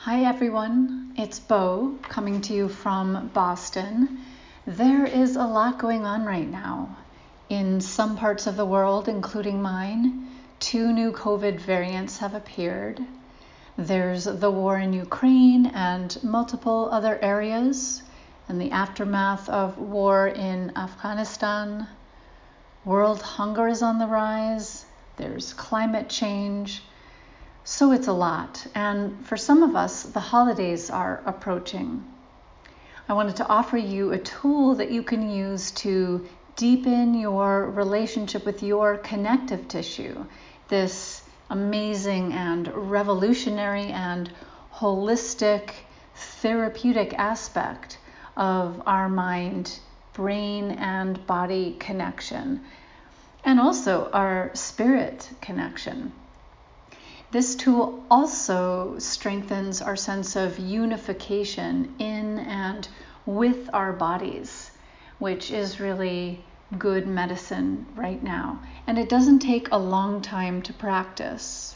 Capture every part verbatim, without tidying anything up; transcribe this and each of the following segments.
Hi everyone, it's Bo coming to you from Boston. There is a lot going on right now. In some parts of the world, including mine, two new COVID variants have appeared. There's the war in Ukraine and multiple other areas, and the aftermath of war in Afghanistan. World hunger is on the rise. There's climate change. So it's a lot, and for some of us, the holidays are approaching. I wanted to offer you a tool that you can use to deepen your relationship with your connective tissue, this amazing and revolutionary and holistic therapeutic aspect of our mind, brain, and body connection, and also our spirit connection. This tool also strengthens our sense of unification in and with our bodies, which is really good medicine right now. And it doesn't take a long time to practice.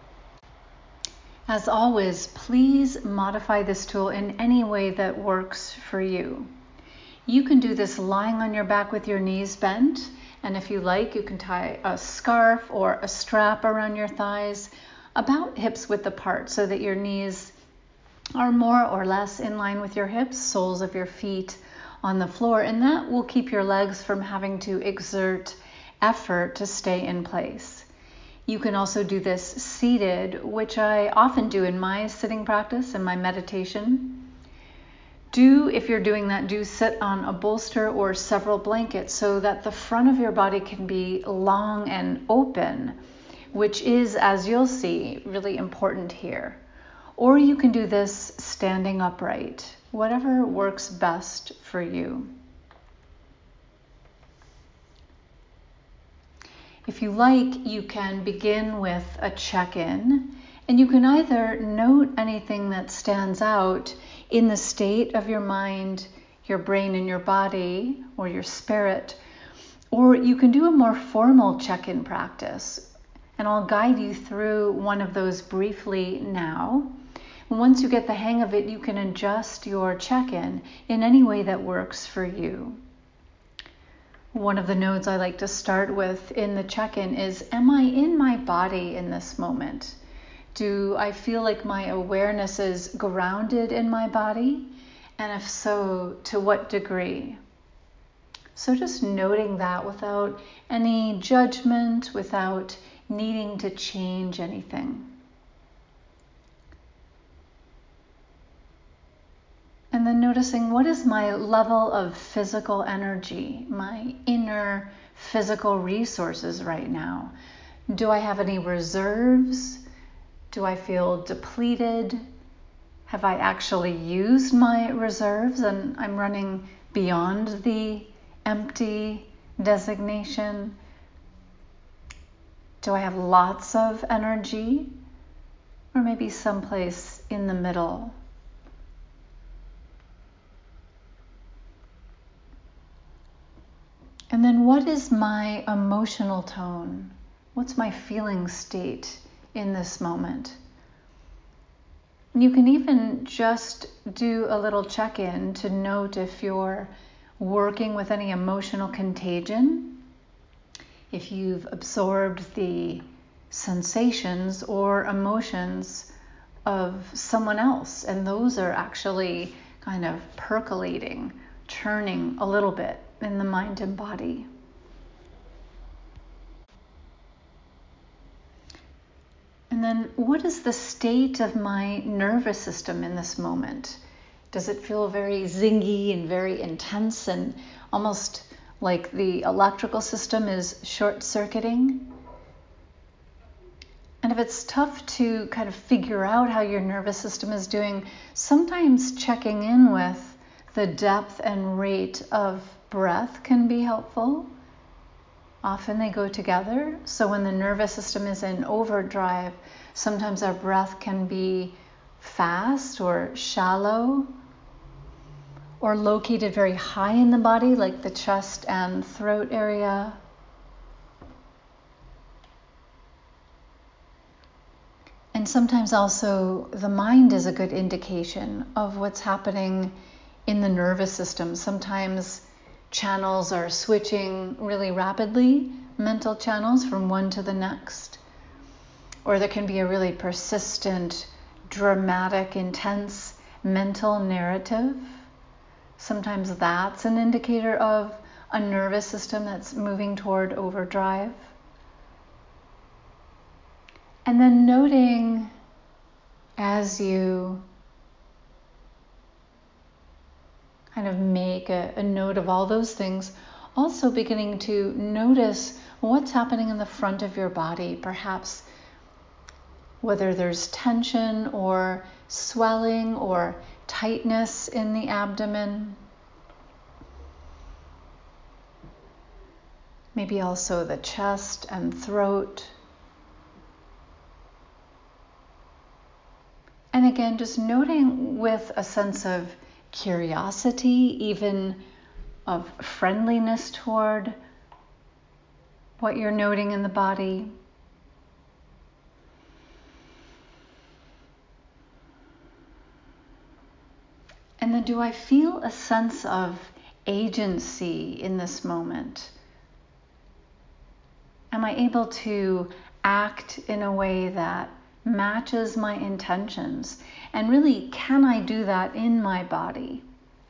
As always, please modify this tool in any way that works for you. You can do this lying on your back with your knees bent, and if you like, you can tie a scarf or a strap around your thighs, about hips width apart, so that your knees are more or less in line with your hips, soles of your feet on the floor, and that will keep your legs from having to exert effort to stay in place. You can also do this seated, which I often do in my sitting practice and my meditation. Do, if you're doing that, do sit on a bolster or several blankets so that the front of your body can be long and open, which is, as you'll see, really important here. Or you can do this standing upright, whatever works best for you. If you like, you can begin with a check-in, and you can either note anything that stands out in the state of your mind, your brain, and your body, or your spirit, or you can do a more formal check-in practice. And I'll guide you through one of those briefly now. Once you get the hang of it, you can adjust your check-in in any way that works for you. One of the nodes I like to start with in the check-in is, am I in my body in this moment? Do I feel like my awareness is grounded in my body? And if so, to what degree? So just noting that without any judgment, without needing to change anything. And then noticing, what is my level of physical energy, my inner physical resources right now? Do I have any reserves? Do I feel depleted? Have I actually used my reserves and I'm running beyond the empty designation? Do I have lots of energy, or maybe someplace in the middle? And then what is my emotional tone? What's my feeling state in this moment? And you can even just do a little check-in to note if you're working with any emotional contagion, if you've absorbed the sensations or emotions of someone else, and those are actually kind of percolating, churning a little bit in the mind and body. And then what is the state of my nervous system in this moment? Does it feel very zingy and very intense and almost like the electrical system is short-circuiting? And if it's tough to kind of figure out how your nervous system is doing, sometimes checking in with the depth and rate of breath can be helpful. Often they go together. So when the nervous system is in overdrive, sometimes our breath can be fast or shallow, or located very high in the body, like the chest and throat area. And And sometimes also the mind is a good indication of what's happening in the nervous system. Sometimes channels are switching really rapidly, mental channels from one to the next. Or there can be a really persistent, dramatic, intense mental narrative. Sometimes that's an indicator of a nervous system that's moving toward overdrive. And then noting as you kind of make a, a note of all those things, also beginning to notice what's happening in the front of your body, perhaps whether there's tension or swelling or tightness in the abdomen. Maybe also the chest and throat. And again, just noting with a sense of curiosity, even of friendliness toward what you're noting in the body. And then, do I feel a sense of agency in this moment? Am I able to act in a way that matches my intentions? And really, can I do that in my body?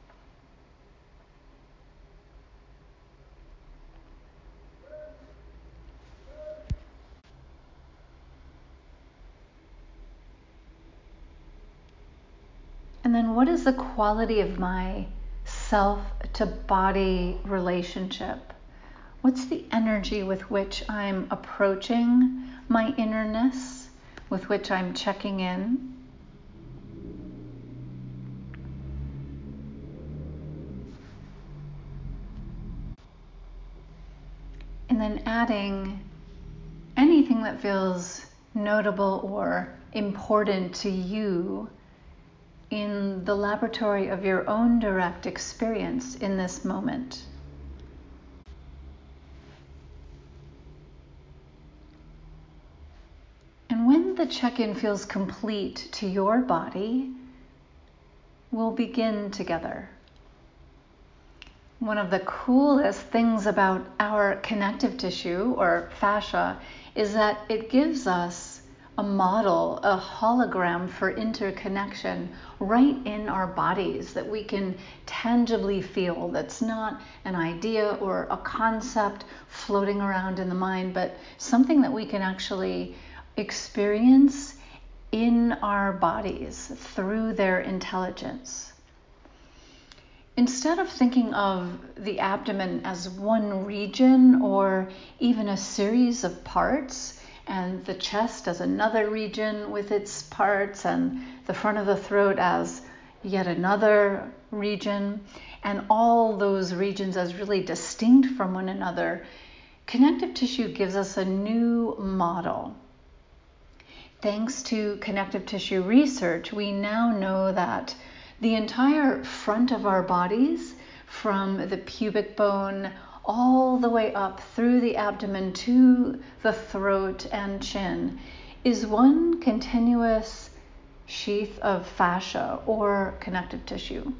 And then what is the quality of my self to body relationship? What's the energy with which I'm approaching my innerness, with which I'm checking in? And then adding anything that feels notable or important to you in the laboratory of your own direct experience in this moment. And when the check-in feels complete to your body, we'll begin together. One of the coolest things about our connective tissue, or fascia, is that it gives us a model, a hologram for interconnection right in our bodies that we can tangibly feel. That's not an idea or a concept floating around in the mind, but something that we can actually experience in our bodies through their intelligence. Instead of thinking of the abdomen as one region or even a series of parts, and the chest as another region with its parts, and the front of the throat as yet another region, and all those regions as really distinct from one another, connective tissue gives us a new model. Thanks to connective tissue research, we now know that the entire front of our bodies, from the pubic bone all the way up through the abdomen to the throat and chin, is one continuous sheath of fascia or connective tissue.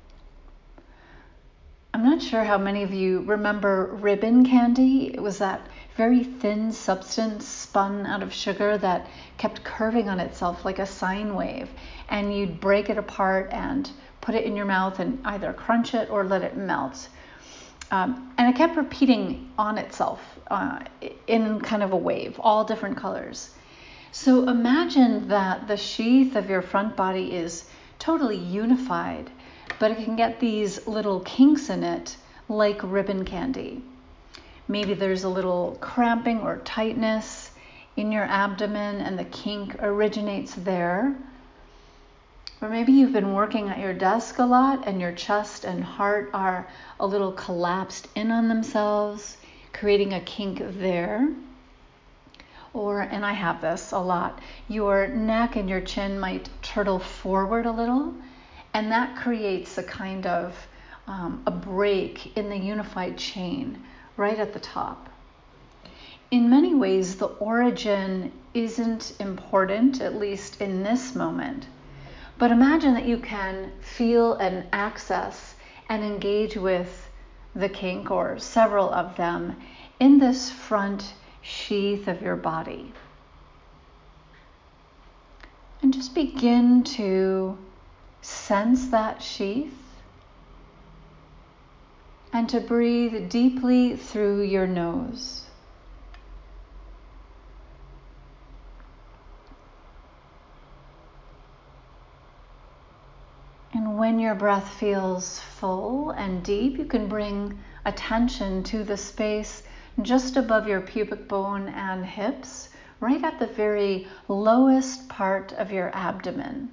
I'm not sure how many of you remember ribbon candy. It was that very thin substance spun out of sugar that kept curving on itself like a sine wave, and you'd break it apart and put it in your mouth and either crunch it or let it melt. Um, and it kept repeating on itself uh, in kind of a wave, all different colors. So imagine that the sheath of your front body is totally unified, but it can get these little kinks in it like ribbon candy. Maybe there's a little cramping or tightness in your abdomen and the kink originates there. Or maybe you've been working at your desk a lot and your chest and heart are a little collapsed in on themselves, creating a kink there. Or, and I have this a lot, your neck and your chin might turtle forward a little, and that creates a kind of um, a break in the unified chain right at the top. In many ways, the origin isn't important, at least in this moment. But imagine that you can feel and access and engage with the kink, or several of them, in this front sheath of your body. And just begin to sense that sheath and to breathe deeply through your nose. And when your breath feels full and deep, you can bring attention to the space just above your pubic bone and hips, right at the very lowest part of your abdomen.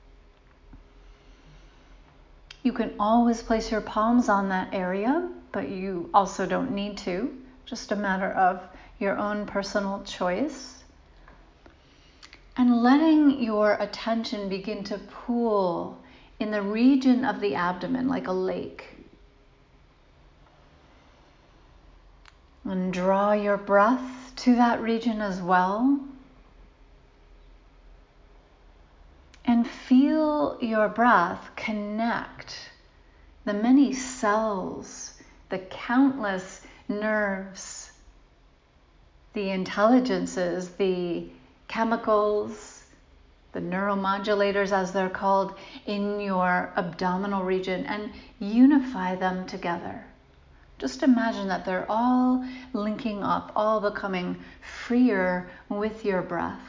You can always place your palms on that area, but you also don't need to. Just a matter of your own personal choice. And letting your attention begin to pool in the region of the abdomen like a lake. And draw your breath to that region as well. And feel your breath connect the many cells, the countless nerves, the intelligences, the chemicals, the neuromodulators as they're called, in your abdominal region, and unify them together. Just imagine that they're all linking up, all becoming freer with your breath.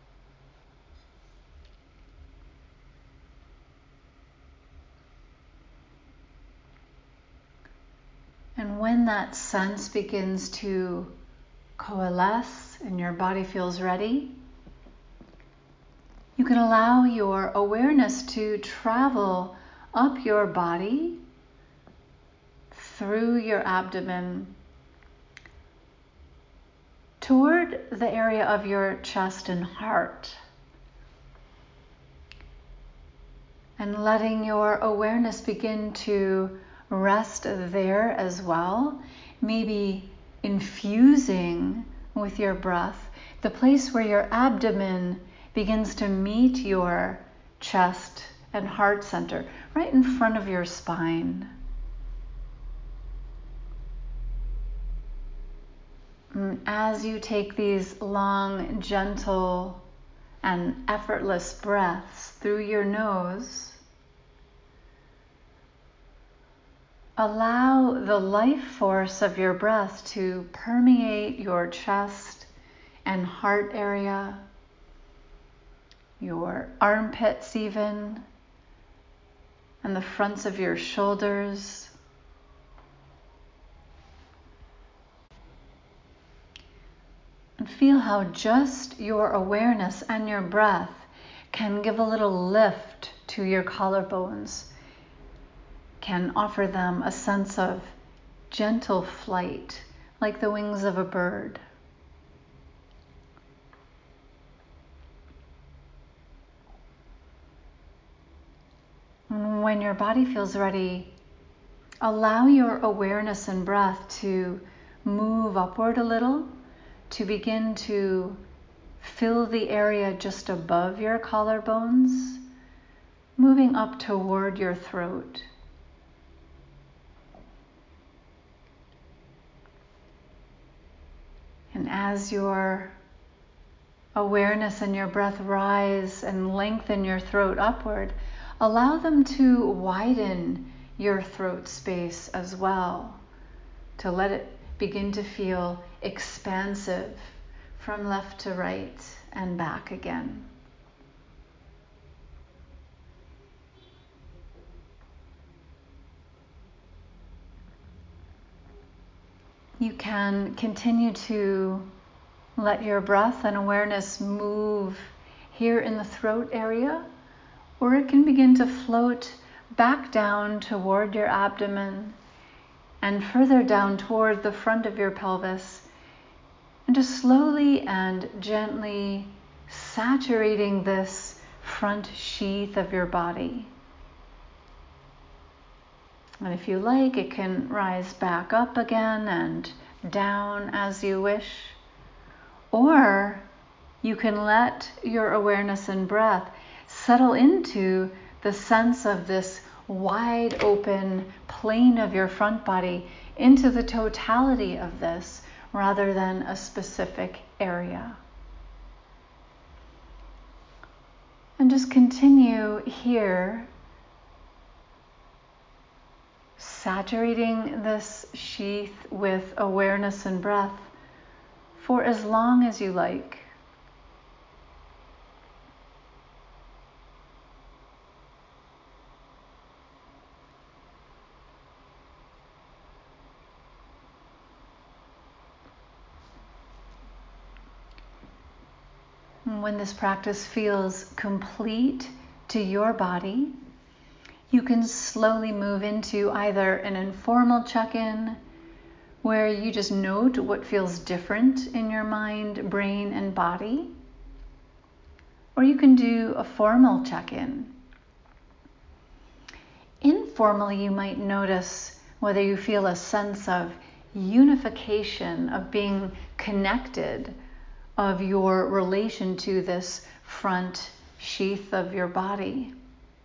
And when that sense begins to coalesce and your body feels ready, you can allow your awareness to travel up your body, through your abdomen, toward the area of your chest and heart. And letting your awareness begin to rest there as well, maybe infusing with your breath the place where your abdomen begins to meet your chest and heart center, right in front of your spine. And as you take these long, gentle, and effortless breaths through your nose, allow the life force of your breath to permeate your chest and heart area, your armpits even, and the fronts of your shoulders. And feel how just your awareness and your breath can give a little lift to your collarbones, can offer them a sense of gentle flight, like the wings of a bird. When your body feels ready, allow your awareness and breath to move upward a little, to begin to fill the area just above your collarbones, moving up toward your throat. And as your awareness and your breath rise and lengthen your throat upward, allow them to widen your throat space as well, to let it begin to feel expansive from left to right and back again. You can continue to let your breath and awareness move here in the throat area, or it can begin to float back down toward your abdomen and further down toward the front of your pelvis, and just slowly and gently saturating this front sheath of your body. And if you like, it can rise back up again and down as you wish. Or you can let your awareness and breath settle into the sense of this wide open plane of your front body, into the totality of this rather than a specific area. And just continue here, saturating this sheath with awareness and breath for as long as you like. When this practice feels complete to your body, you can slowly move into either an informal check-in where you just note what feels different in your mind, brain, and body, or you can do a formal check-in. Informally, you might notice whether you feel a sense of unification, of being connected, of your relation to this front sheath of your body.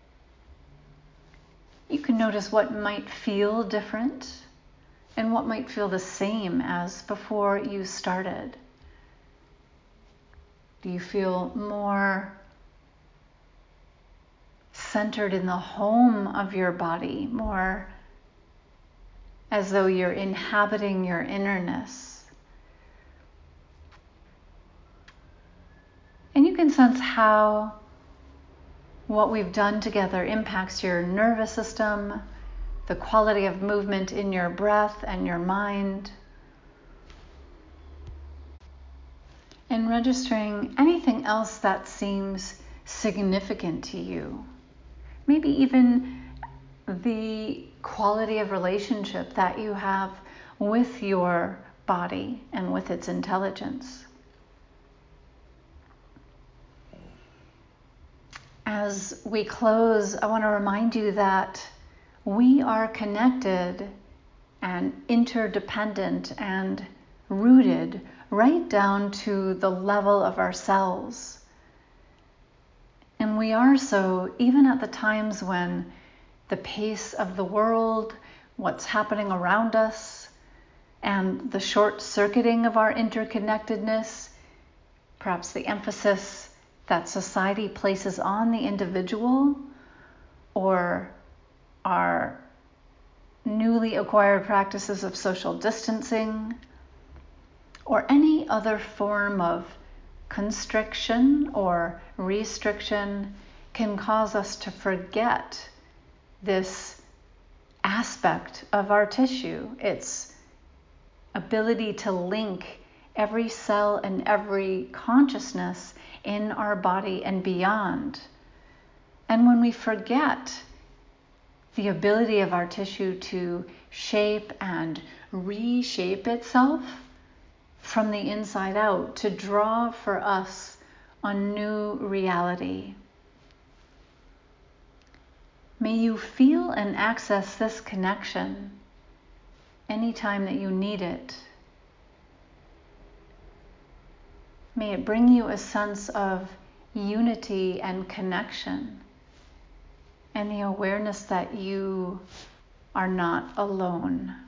You can notice what might feel different and what might feel the same as before you started. Do you feel more centered in the home of your body, more as though you're inhabiting your innerness? And you can sense how what we've done together impacts your nervous system, the quality of movement in your breath and your mind. And registering anything else that seems significant to you. Maybe even the quality of relationship that you have with your body and with its intelligence. As we close, I want to remind you that we are connected and interdependent and rooted right down to the level of our cells. And we are so even at the times when the pace of the world, what's happening around us, and the short-circuiting of our interconnectedness, perhaps the emphasis that society places on the individual, or our newly acquired practices of social distancing, or any other form of constriction or restriction, can cause us to forget this aspect of our tissue, its ability to link every cell and every consciousness in our body and beyond. And when we forget the ability of our tissue to shape and reshape itself from the inside out, to draw for us a new reality. May you feel and access this connection anytime that you need it. May it bring you a sense of unity and connection, and the awareness that you are not alone.